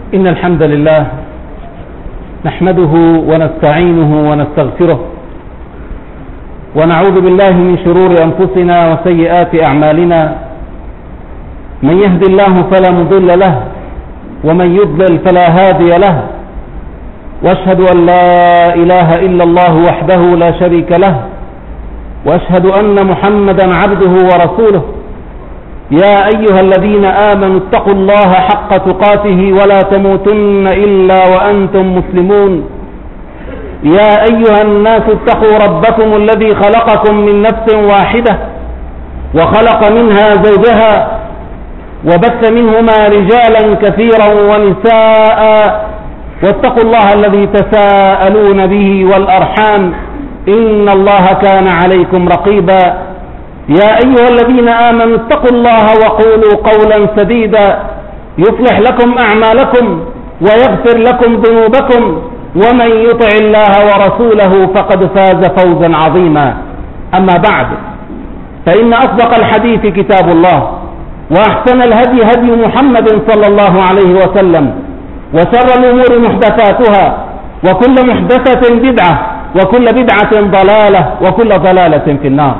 إن الحمد لله نحمده ونستعينه ونستغفره ونعوذ بالله من شرور أنفسنا وسيئات أعمالنا. من يهد الله فلا مضل له ومن يضلل فلا هادي له، وأشهد أن لا إله إلا الله وحده لا شريك له، وأشهد أن محمدا عبده ورسوله. يا أيها الذين آمنوا اتقوا الله حق تقاته ولا تموتن إلا وأنتم مسلمون. يا أيها الناس اتقوا ربكم الذي خلقكم من نفس واحدة وخلق منها زوجها وبث منهما رجالا كثيرا ونساء، واتقوا الله الذي تساءلون به والأرحام إن الله كان عليكم رقيبا. يا أيها الذين آمنوا اتقوا الله وقولوا قولا سديدا يصلح لكم أعمالكم ويغفر لكم ذنوبكم، ومن يطع الله ورسوله فقد فاز فوزا عظيما. أما بعد، فإن أصدق الحديث كتاب الله، وأحسن الهدي هدي محمد صلى الله عليه وسلم، وشر الأمور محدثاتها، وكل محدثة بدعة، وكل بدعة ضلالة، وكل ضلالة في النار.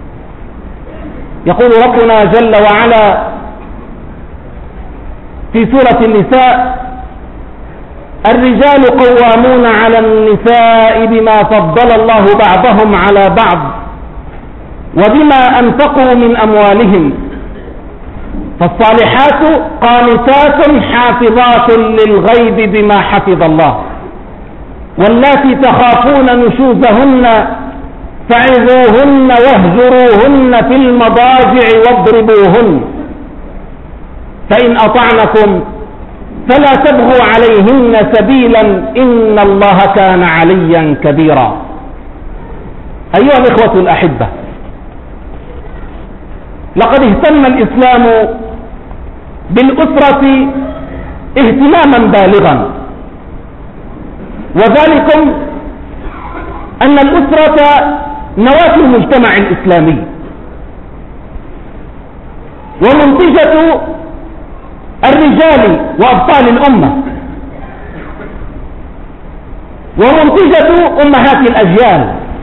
يقول ربنا جل وعلا في سورة النساء: الرجال قوامون على النساء بما فضل الله بعضهم على بعض وبما أنفقوا من أموالهم، فالصالحات قانتات حافظات للغيب بما حفظ الله، واللاتي تخافون نشوزهن فعظوهن واهجروهن في المضاجع واضربوهن، فإن أطعنكم فلا تبغوا عليهن سبيلا إن الله كان عليا كبيرا. أيها الإخوة الأحبة، لقد اهتم الإسلام بالأسرة اهتماما بالغا، وذلكم أن الأسرة نواة المجتمع الإسلامي ومنتجة الرجال وأبطال الأمة ومنتجة أمهات الأجيال.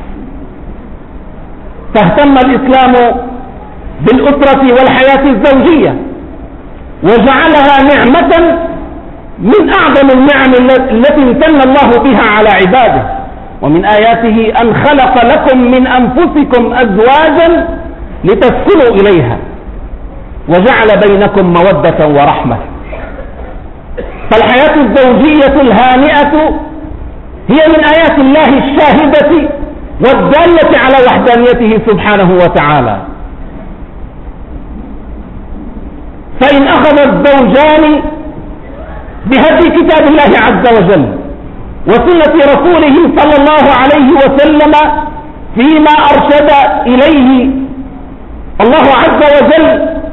فاهتم الإسلام بالأسرة والحياة الزوجية وجعلها نعمة من أعظم النعم التي امتن الله بها على عباده. ومن آياته أن خلق لكم من أنفسكم أزواجا لتسكنوا إليها وجعل بينكم مودة ورحمة. فالحياة الزوجية الهانئة هي من آيات الله الشاهدة والدالة على وحدانيته سبحانه وتعالى. فإن أخذ الزوجان بهدي كتاب الله عز وجل وسنة رسوله صلى الله عليه وسلم فيما أرشد إليه الله عز وجل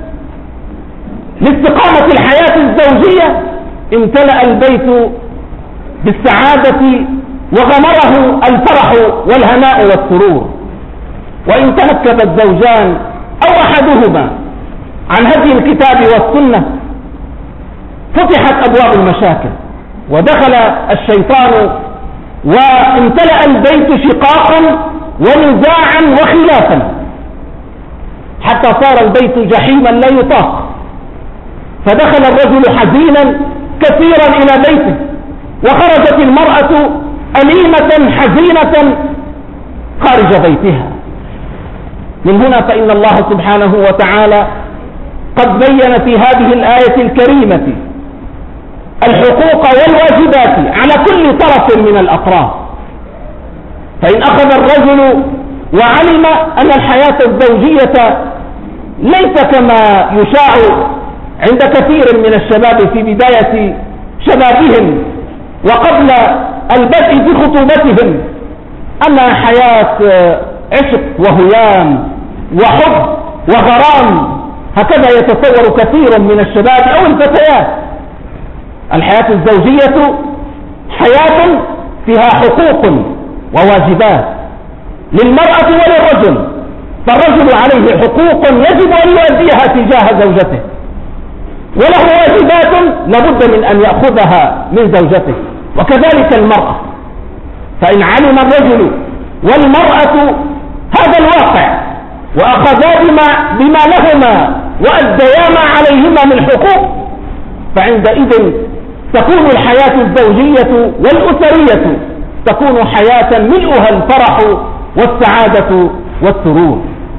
لاستقامة الحياة الزوجية، امتلأ البيت بالسعادة وغمره الفرح والهناء والسرور. وإن تنكب الزوجان أو أحدهما عن هدي الكتاب والسنة فتحت أبواب المشاكل ودخل الشيطان وامتلأ البيت شقاقا ونزاعا وخلافا، حتى صار البيت جحيما لا يطاق. فدخل الرجل حزينا كثيرا إلى بيته، وخرجت المرأة أليمة حزينة خارج بيتها. من هنا فإن الله سبحانه وتعالى قد بين في هذه الآية الكريمة الحقوق والواجبات على كل طرف من الأطراف. فإن أخذ الرجل وعلم أن الحياة الزوجية ليس كما يشاع عند كثير من الشباب في بداية شبابهم وقبل البدء بخطوبتهم، أنها حياة عشق وهيام وحب وغرام، هكذا يتصور كثير من الشباب أو الفتيات. الحياة الزوجية حياة فيها حقوق وواجبات للمرأة وللرجل، فالرجل عليه حقوق يجب أن يؤديها تجاه زوجته، وله واجبات لابد من أن يأخذها من زوجته، وكذلك المرأة. فإن علم الرجل والمرأة هذا الواقع وأخذا بما لهما وأديا ما عليهما من حقوق، فعندئذ تكون الحياة الزوجية والأسرية تكون حياة ملؤها الفرح والسعادة والسرور.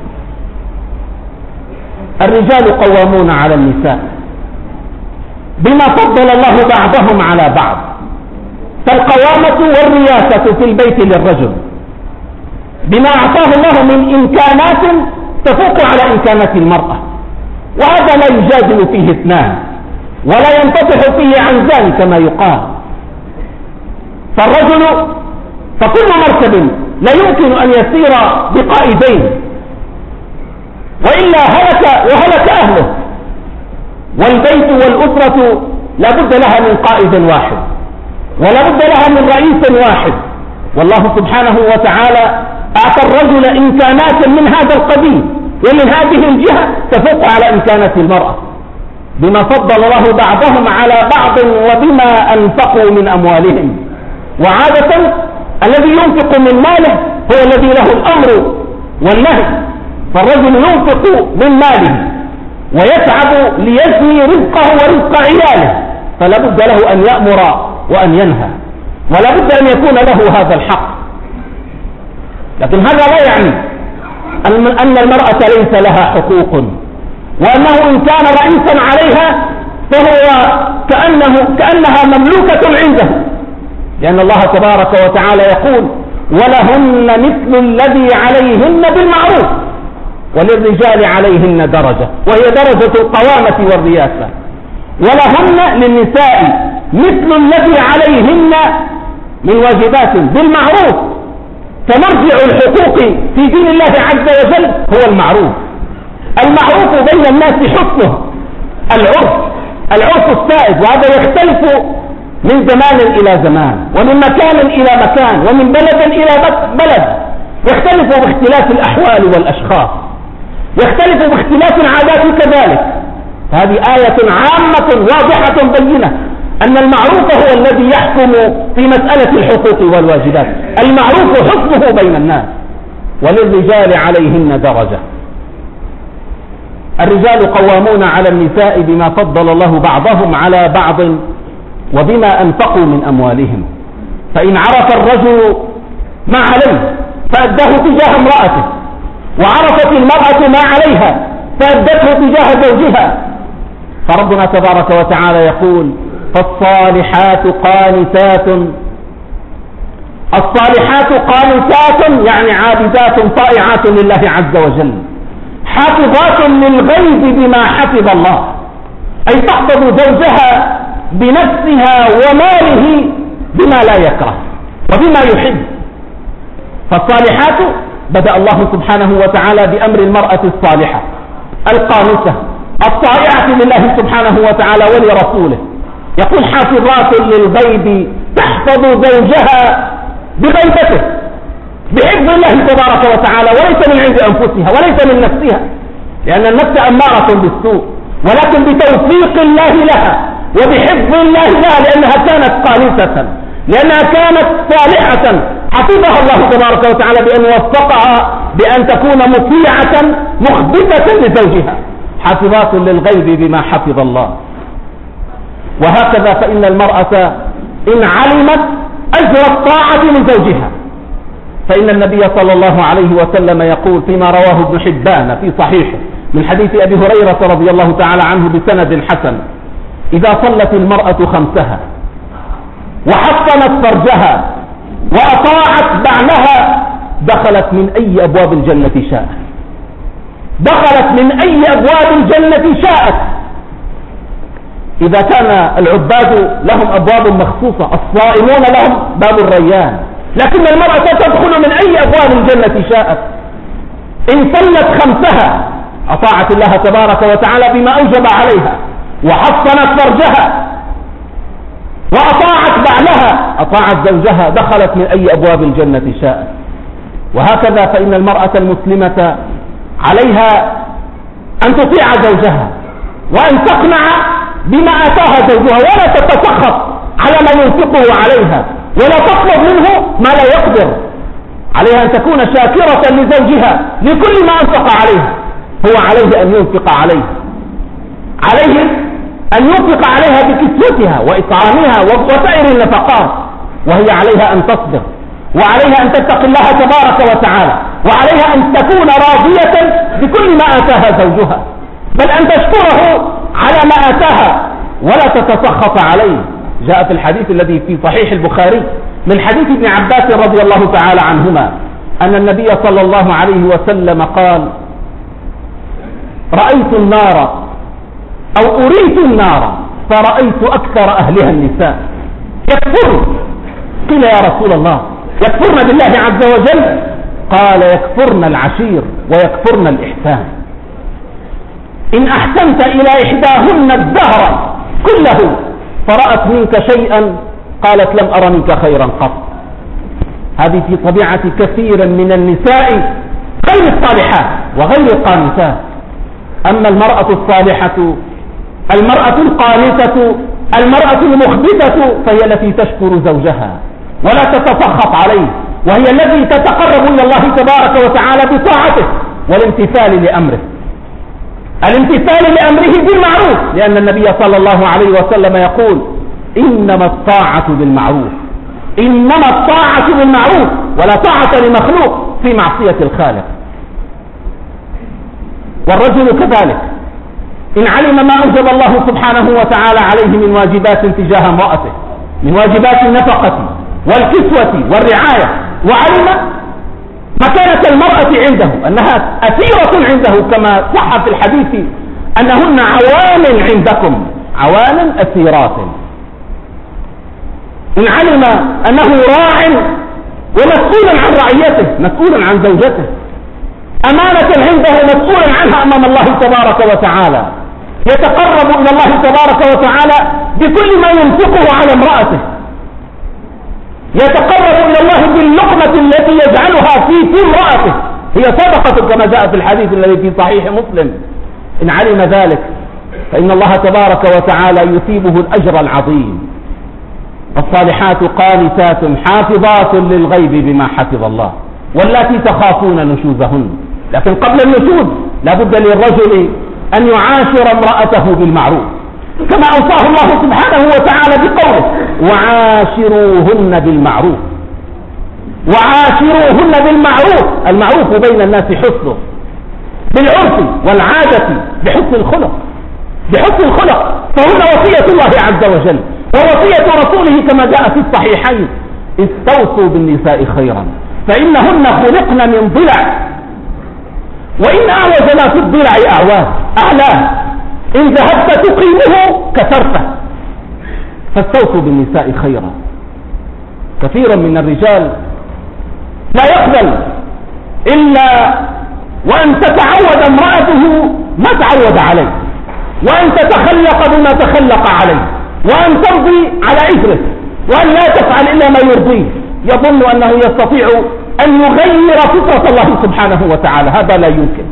الرجال قوامون على النساء بما فضل الله بعضهم على بعض، فالقوامة والرياسة في البيت للرجل بما أعطاه الله من إمكانات تفوق على إمكانات المرأة، وهذا لا يجادل فيه اثنان ولا ينفتح فيه عنزان كما يقال. فكل مركب لا يمكن أن يسير بقائدين، وإلا هلك أهله. والبيت والأسرة لا بد لها من قائد واحد ولا بد لها من رئيس واحد، والله سبحانه وتعالى أعطى الرجل إمكانات من هذا القبيل ومن هذه الجهة تفوق على إمكانات المرأة، بما فضل الله بعضهم على بعض وبما أنفقوا من أموالهم. وعادة الذي ينفق من ماله هو الذي له الأمر والنهي، فالرجل ينفق من ماله ويتعب ليجني رزقه ورزق عياله، فلا بد له أن يأمر وأن ينهى، ولا بد أن يكون له هذا الحق. لكن هذا لا يعني أن المرأة ليس لها حقوق، وأنه إن كان رئيسا عليها فهو كأنها مملوكة عنده، لأن الله تبارك وتعالى يقول: ولهن مثل الذي عليهن بالمعروف وللرجال عليهن درجة، وهي درجة القوامة والرياسة. ولهن للنساء مثل الذي عليهن من واجبات بالمعروف، فمرجع الحقوق في دين الله عز وجل هو المعروف. المعروف بين الناس حسنه العرف السائد، وهذا يختلف من زمان إلى زمان ومن مكان إلى مكان ومن بلد إلى بلد، يختلف باختلاف الأحوال والأشخاص، يختلف باختلاف العادات كذلك. هذه آية عامة واضحة بينة أن المعروف هو الذي يحكم في مسألة الحقوق والواجبات. المعروف حكمه بين الناس، وللرجال عليهن درجة. الرجال قوامون على النساء بما فضل الله بعضهم على بعض وبما أنفقوا من أموالهم. فإن عرف الرجل ما عليه فأداه تجاه امرأته، وعرفت المرأة ما عليها فأدته تجاه زوجها، فربنا تبارك وتعالى يقول: فالصالحات قانتات. الصالحات قانتات يعني عابدات طائعات لله عز وجل، حافظات للغيب بما حفظ الله، أي تحفظ زوجها بنفسها وماله بما لا يكره وبما يحب. فالصالحات بدأ الله سبحانه وتعالى بأمر المرأة الصالحة القانتة الطائعة لله سبحانه وتعالى ولرسوله، يقول: حافظات للغيب، تحفظ زوجها بغيبته بحفظ الله تبارك وتعالى، وليس من عند أنفسها وليس من نفسها، لأن النفس أمارة بالسوء، ولكن بتوفيق الله لها وبحفظ الله لها، لأنها كانت قانتة، لأنها كانت صالحة، حفظها الله تبارك وتعالى بأن وفقها بأن تكون مطيعة مخبتة لزوجها، حافظات للغيب بما حفظ الله. وهكذا فإن المرأة إن علمت أجر الطاعة لزوجها، فإن النبي صلى الله عليه وسلم يقول فيما رواه ابن حبان في صحيحه من حديث أبي هريرة رضي الله تعالى عنه بسند حسن: إذا صلت المرأة خمسها وحصنت فرجها وأطاعت بعلها دخلت من أي أبواب الجنة شاءت، دخلت من أي أبواب الجنة شاءت. إذا كان العباد لهم أبواب مخصوصة، الصائمون لهم باب الريان، لكن المرأة تدخل من أي أبواب الجنة شاءت. إن صلت خمسها أطاعت الله تبارك وتعالى بما أوجب عليها، وحصنت فرجها وأطاعت بعلها، أطاعت زوجها، دخلت من أي أبواب الجنة شاءت. وهكذا فإن المرأة المسلمة عليها أن تطيع زوجها وأن تقنع بما آتاها زوجها، ولا تتسخط على ما ينفقه عليها، ولا تطلب منه ما لا يقدر. عليها أن تكون شاكرة لزوجها لكل ما أنفق عليها. هو عليه أن ينفق عليه، عليه أن ينفق عليها بكسوتها وإطعامها وسائر النفقات، وهي عليها أن تصبر، وعليها أن تتقي الله تبارك وتعالى، وعليها أن تكون راضية بكل ما آتاها زوجها، بل أن تشكره على ما آتاها ولا تتسخط عليه. جاء في الحديث الذي في صحيح البخاري من حديث ابن عباس رضي الله تعالى عنهما أن النبي صلى الله عليه وسلم قال: رأيت النار أو أريت النار فرأيت أكثر أهلها النساء يكفرن. قيل: يا رسول الله، يكفرن بالله عز وجل؟ قال: يكفرن العشير ويكفرن الإحسان. إن أحسنت إلى إحداهن الدهر كله فرأت منك شيئا قالت: لم أرى منك خيرا قط. هذه في طبيعة كثير من النساء غير الصالحات وغير القانتات. أما المرأة الصالحة، المرأة القانتة، المرأة المخبتة، فهي التي تشكر زوجها ولا تتسخط عليه، وهي التي تتقرب إلى الله تبارك وتعالى بطاعته والامتثال لأمره، الامتثال لأمره بالمعروف، لأن النبي صلى الله عليه وسلم يقول: إنما الطاعة بالمعروف، إنما الطاعة بالمعروف، ولا طاعة لمخلوق في معصية الخالق. والرجل كذلك إن علم ما أوجب الله سبحانه وتعالى عليه من واجبات تجاه امرأته، من واجبات النفقة والكسوة والرعاية، وعلم مكانة المرأة عنده أنها أسيرة عنده، كما صح في الحديث أنهن عوان عندكم، عوان أسيرات. إن علم أنه راع ومسؤول عن رعيته، مسؤول عن زوجته، أمانة عنده مسؤول عنها أمام الله تبارك وتعالى، يتقرب إلى الله تبارك وتعالى بكل ما ينفقه على امرأته، يتقرب إلى الله باللقمة التي يجعلها في امرأته، هي صدقة كما جاء في الحديث الذي في صحيح مسلم. إن علم ذلك فإن الله تبارك وتعالى يثيبه الأجر العظيم. الصالحات قانتات حافظات للغيب بما حفظ الله، واللاتي تخافون نشوزهن. لكن قبل النشوز لا بد للرجل أن يعاشر امرأته بالمعروف، كما أوصاه الله سبحانه وتعالى بقوله: وعاشروهن بالمعروف. وعاشروهن بالمعروف، المعروف بين الناس حسنه، بالعرف والعادة، بحسن الخلق، بحسن الخلق، فهن وصية الله عز وجل ووصية رسوله كما جاء في الصحيحين: استوصوا بالنساء خيرا فإنهن خلقن من ضلع، وإن أعوج ما في الضلع أعلاه، إن ذهبت تقيمه كسرته، فاستوصوا بالنساء خيرا. كثيرا من الرجال لا يقبل إلا وأن تتعود امرأته ما تعود عليه، وأن تتخلق بما تخلق عليه، وأن ترضي على إثره، وأن لا تفعل إلا ما يرضيه، يظن أنه يستطيع أن يغير فطرة الله سبحانه وتعالى. هذا لا يمكن.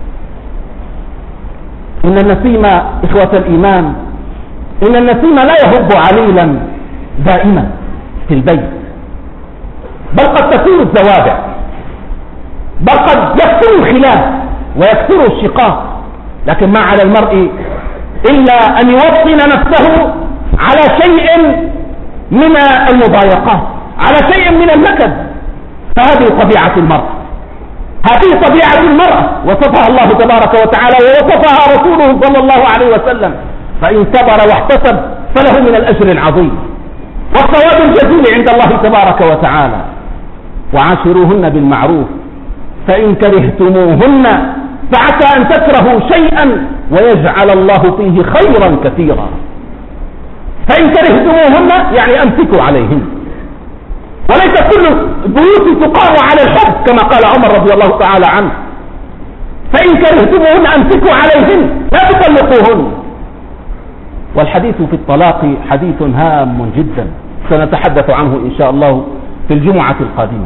إن النسيم إخوة الإيمان، إن النسيم لا يهب عليلا دائما في البيت، بل قد تكون الزوابع، بل قد يكثر الخلاف ويكثر الشقاق. لكن ما على المرء إلا أن يوطن نفسه على شيء من المضايقات، على شيء من النكد. فهذه طبيعة المرأة، هذه طبيعة المرأة وصفها الله تبارك وتعالى ووصفها رسوله صلى الله عليه وسلم: فإن صبر واحتسب فله من الأجر العظيم والثواب الجزيل عند الله تبارك وتعالى. وعاشروهن بالمعروف فإن كرهتموهن فعسى أن تكرهوا شيئا ويجعل الله فيه خيرا كثيرا. فإن كرهتموهن يعني أمسكوا عليهن، وليس كل البيوت تقام على الحب كما قال عمر رضي الله تعالى عنه. فإن كرهتموهن أمسكوا عليهن لا تطلقوهن. والحديث في الطلاق حديث هام جدا سنتحدث عنه إن شاء الله في الجمعة القادمة.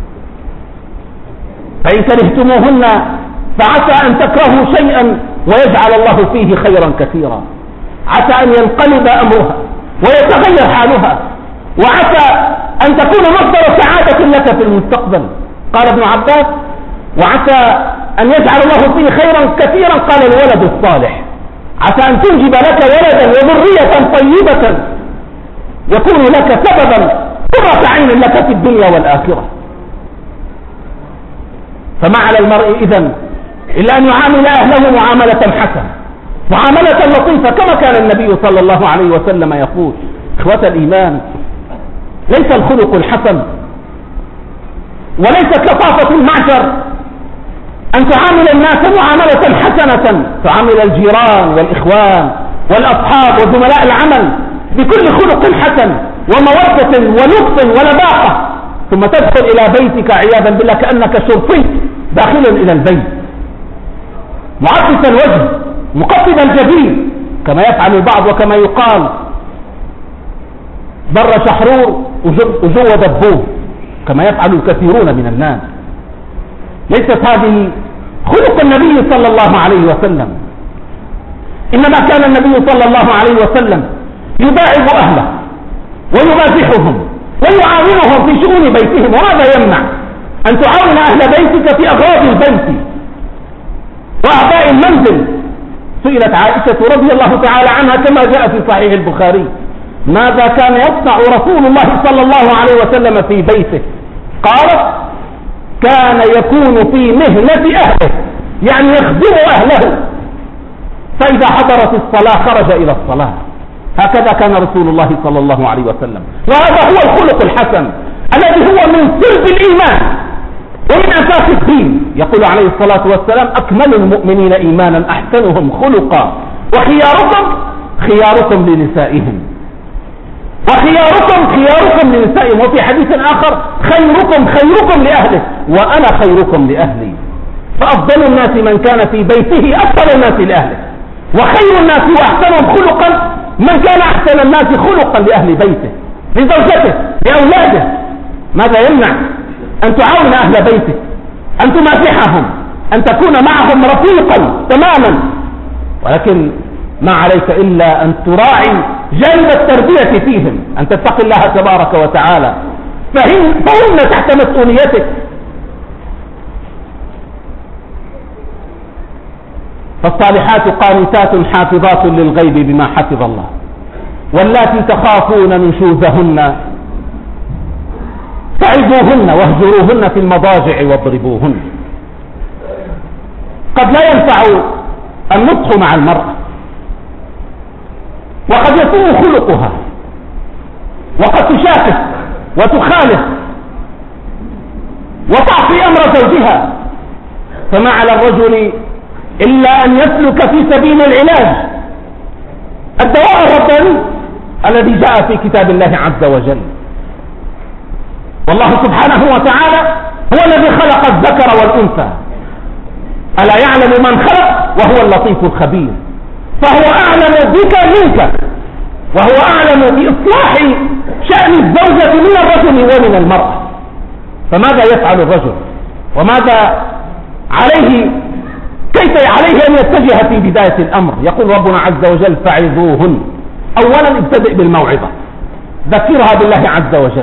فإن كرهتموهن فعسى أن تكرهوا شيئا ويجعل الله فيه خيرا كثيرا. عسى أن ينقلب أمرها ويتغير حالها، وعسى أن تكون مصدر سعادة لك في المستقبل. قال ابن عباس: وعسى أن يجعل الله فيه خيرا كثيرا. قال: الولد الصالح. عسى أن تنجب لك ولدا وذرية طيبة يكون لك سببا قرة عين لك في الدنيا والآخرة. فما على المرء إذن إلا أن يعامل أهله معاملة حسنة، معاملة لطيفة، كما كان النبي صلى الله عليه وسلم يقول. إخوة الإيمان، ليس الخلق الحسن وليست لطافة المعشر أن تعامل الناس معاملة حسنة، تعامل الجيران والإخوان والأصحاب وزملاء العمل بكل خلق حسن ومودة ولطف ولباقة، ثم تدخل إلى بيتك عياذا بالله كأنك شرطي داخل إلى البيت، معطس الوجه مقفد الجبين كما يفعل البعض، وكما يقال: بر شحرور وجو دبوه، كما يفعل الكثيرون من الناس. ليست هذه خلق النبي صلى الله عليه وسلم، إنما كان النبي صلى الله عليه وسلم يداعب أهله ويمازحهم ويعاونهم في شؤون بيتهم. وهذا يمنع أن تعاون أهل بيتك في أغراض البيت وأعباء المنزل. سئلت عائشة رضي الله تعالى عنها كما جاء في صحيح البخاري: ماذا كان يصنع رسول الله صلى الله عليه وسلم في بيته؟ قالت: كان يكون في مهنة أهله، يعني يخدم أهله، فإذا حضرت الصلاة خرج إلى الصلاة. هكذا كان رسول الله صلى الله عليه وسلم، وهذا هو الخلق الحسن الذي هو من سلب الإيمان ومن أساس الدين. يقول عليه الصلاة والسلام: أكمل المؤمنين إيمانا أحسنهم خلقا، وخياركم خياركم لنسائهم، وخياركم خياركم لنسائهم. وفي حديث آخر: خيركم خيركم لأهله وأنا خيركم لأهلي. فأفضل الناس من كان في بيته أفضل الناس لأهله، وخير الناس وأحسنهم خلقا من كان أحسن الناس خلقا لأهل بيته، لزوجته، لأولاده. ماذا يمنع أن تعاون أهل بيتك، أن تمازحهم، أن تكون معهم رفيقا تماما، ولكن ما عليك إلا أن تراعي جانب التربية فيهم، أن تتقي الله تبارك وتعالى، فهم تحت مسؤوليتك. فالصالحات قانتات حافظات للغيب بما حفظ الله، واللاتي تخافون نشوزهن فعظوهن واهجروهن في المضاجع واضربوهن. قد لا ينفع النطق مع المرأة، وقد يسوء خلقها، وقد تشاكس وتخالف وتعصي أمر زوجها، فما على الرجل إلا أن يسلك في سبيل العلاج الدواء الرباني الذي جاء في كتاب الله عز وجل. والله سبحانه وتعالى هو الذي خلق الذكر والأنثى، ألا يعلم من خلق وهو اللطيف الخبير، فهو أعلم بك منك، وهو أعلم بإصلاح شأن الزوجة من الرجل ومن المرأة. فماذا يفعل الرجل وماذا عليه، كيف عليه أن يتجه في بداية الأمر؟ يقول ربنا عز وجل: فعظوهن. أولا ابتدئ بالموعظة، ذكرها بالله عز وجل،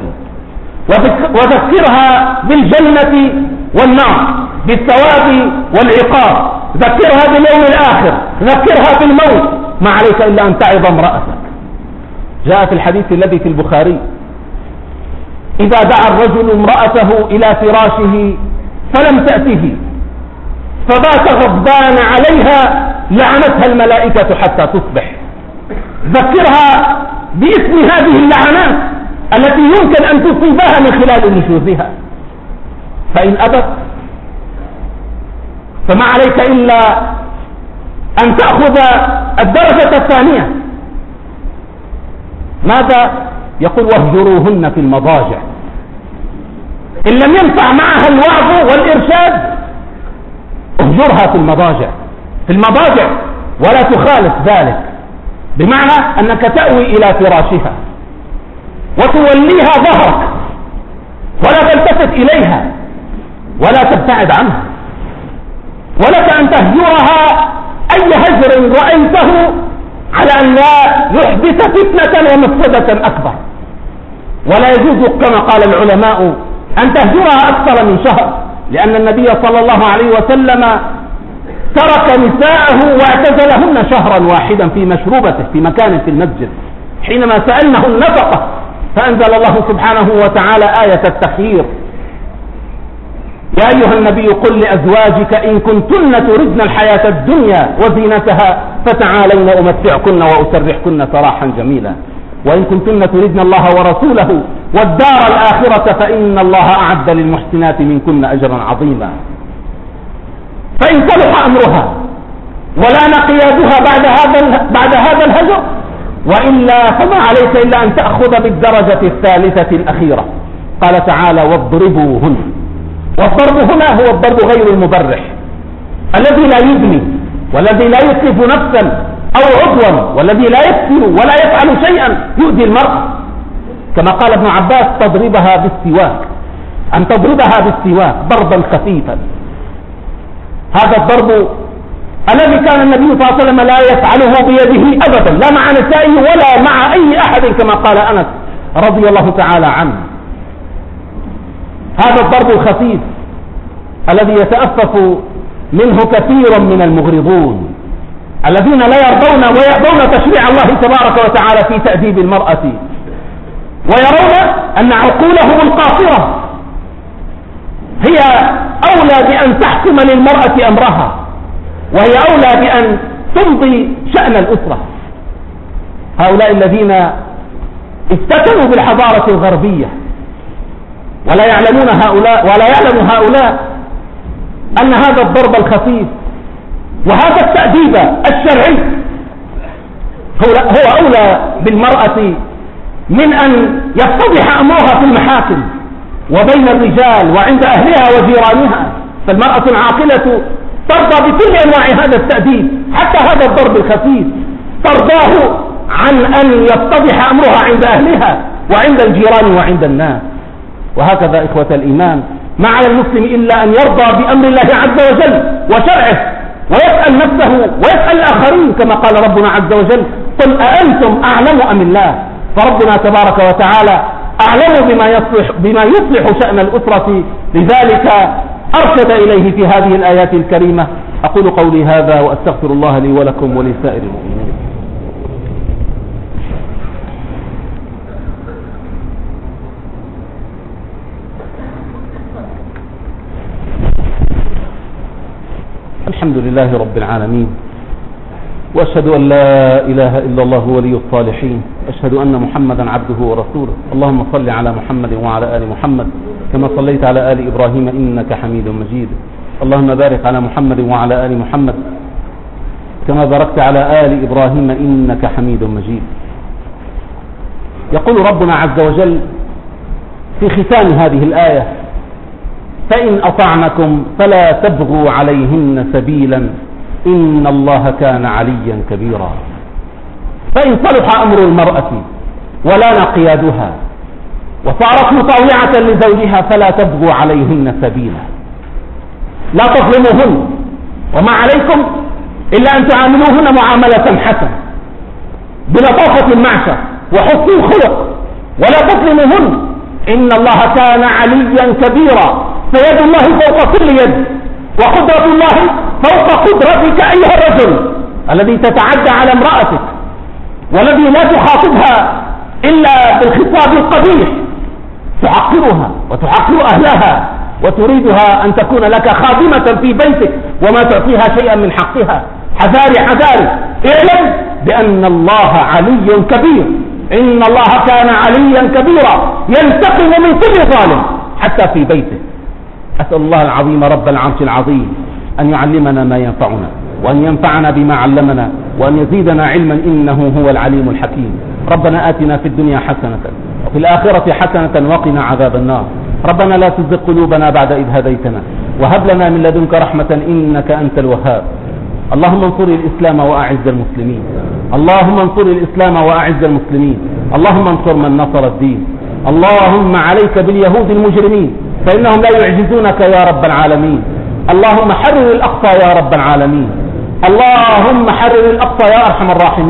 وذكرها بالجنة والنار، بالثواب والعقاب، ذكرها باليوم الآخر، ذكرها بالموت. ما عليك إلا أن تعظ امرأتك. جاء في الحديث الذي في البخاري: إذا دعا الرجل امرأته إلى فراشه فلم تأته فبات غضبان عليها لعنتها الملائكة حتى تصبح. ذكرها باسم هذه اللعنات التي يمكن أن تصيبها من خلال نشوزها، فإن أبت فما عليك إلا أن تأخذ الدرجة الثانية. ماذا يقول؟ واهجروهن في المضاجع. إن لم ينفع معها الوعظ والإرشاد اهجرها في المضاجع، في المضاجع، ولا تخالف ذلك، بمعنى أنك تأوي إلى فراشها وتوليها ظهرك ولا تلتفت إليها ولا تبتعد عنها، ولك أن تهجرها أي هجر رأيته على أن لا يحدث فتنة ومفسدة أكبر. ولا يجوز كما قال العلماء أن تهجرها أكثر من شهر، لأن النبي صلى الله عليه وسلم ترك نساءه واعتزلهن شهرا واحدا في مشروبته في مكان في المسجد حينما سألنه النفقة، فأنزل الله سبحانه وتعالى آية التخيير: يا أيها النبي قل لأزواجك إن كنتن تردن الحياة الدنيا وزينتها فتعالين أمتعكن وأسرحكن سراحا جميلا، وإن كنتن تردن الله ورسوله والدار الآخرة فإن الله أعد للمحسنات منكن أجرا عظيما. فإن صلح أمرها ولا قيادها بعد هذا الهجر، وإلا فما عليك إلا أن تأخذ بالدرجة الثالثة الأخيرة. قال تعالى: واضربوهن. والضرب هنا هو الضرب غير المبرح، الذي لا يبني والذي لا يتلف نفسا أو عضوا، والذي لا يكسر ولا يفعل شيئا يؤذي المرأة، كما قال ابن عباس: تضربها بالسواك، أن تضربها بالسواك ضربا خفيفا. هذا الضرب الذي كان النبي صلى الله عليه وسلم لا يفعله بيده أبدا، لا مع نسائه ولا مع أي أحد، كما قال أنس رضي الله تعالى عنه. هذا الضرب الخفيف الذي يتأفف منه كثير من المغرضون الذين لا يرضون ويأبون تشريع الله تبارك وتعالى في تأديب المرأة، ويرون أن عقولهم القاصرة هي أولى بأن تحكم للمرأة أمرها، وهي أولى بأن تمضي شأن الأسرة. هؤلاء الذين افتتنوا بالحضارة الغربية ولا يعلم هؤلاء أن هذا الضرب الخفيف وهذا التأديب الشرعي هو أولى بالمرأة من أن يفتضح أمرها في المحاكم وبين الرجال وعند أهلها وجيرانها. فالمرأة العاقلة ترضى بكل أنواع هذا التأديب، حتى هذا الضرب الخفيف ترضاه عن أن يفتضح أمرها عند أهلها وعند الجيران وعند الناس. وهكذا إخوة الإيمان، ما على المسلم إلا أن يرضى بأمر الله عز وجل وشرعه، ويسأل نفسه ويسأل الآخرين، كما قال ربنا عز وجل: قل أأنتم أعلم أم الله؟ فربنا تبارك وتعالى أعلم بما يصلح شأن الأسرة، لذلك أرشد إليه في هذه الآيات الكريمة. أقول قولي هذا وأستغفر الله لي ولكم ولسائر المؤمنين. الحمد لله رب العالمين، وأشهد أن لا إله إلا الله ولي الصالحين، أشهد أن محمدا عبده ورسوله. اللهم صل على محمد وعلى آل محمد كما صليت على آل إبراهيم إنك حميد مجيد. اللهم بارك على محمد وعلى آل محمد كما باركت على آل إبراهيم إنك حميد مجيد. يقول ربنا عز وجل في ختام هذه الآية: فإن أطعنكم فلا تبغوا عليهن سبيلا إن الله كان عليا كبيرا. فإن صلح أمر المرأة ولان قيادها وصارت مطاوعة لزوجها فلا تبغوا عليهن سبيلا، لا تظلموهن، وما عليكم إلا أن تعاملوهن معاملة حسنة بلطافة المعشر وحسن الخلق، ولا تظلموهن، إن الله كان عليا كبيرا. فيد الله فوق كل يد، وقدرة الله فوق قدرتك أيها الرجل الذي تتعدى على امرأتك، والذي لا تخاطبها إلا بالخطاب القبيح، تعقرها وتعقر أهلها وتريدها أن تكون لك خادمة في بيتك وما تعطيها شيئا من حقها. حذاري، اعلم بأن الله علي كبير، إن الله كان عليا كبيرا ينتقم من كل ظالم حتى في بيته. أسأل الله العظيم رب العرش العظيم أن يعلمنا ما ينفعنا، وأن ينفعنا بما علمنا، وأن يزيدنا علما إنه هو العليم الحكيم. ربنا آتنا في الدنيا حسنة وفي الآخرة حسنة وقنا عذاب النار. ربنا لا تزغ قلوبنا بعد إذ هديتنا، وهب لنا من لدنك رحمة إنك أنت الوهاب. اللهم انصر الإسلام وأعز المسلمين، اللهم انصر الإسلام وأعز المسلمين، اللهم انصر من نصر الدين. اللهم عليك باليهود المجرمين فإنهم لا يعجزونك يا رب العالمين. اللهم حرر الأقصى يا رب العالمين، اللهم حرر الأقصى يا أرحم الراحمين.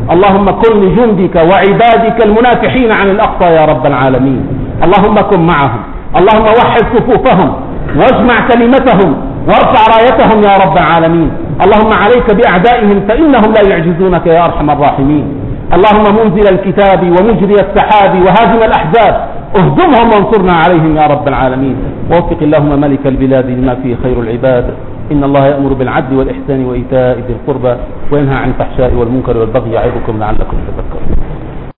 اللهم كن لجندك وعبادك المنافحين عن الأقصى يا رب العالمين. اللهم كن معهم، اللهم وحد صفوفهم واجمع كلمتهم وارفع رايتهم يا رب العالمين. اللهم عليك بأعدائهم فإنهم لا يعجزونك يا أرحم الراحمين. اللهم منزل الكتاب ومجري السحاب وهازم الأحزاب اهدمهم وانصرنا عليهم يا رب العالمين. ووفق اللهم ملك البلاد لما فيه خير العباد. إن الله يأمر بالعدل والإحسان وإيتاء ذي القربى وينهى عن الفحشاء والمنكر والبغي يعظكم لعلكم تذكرون.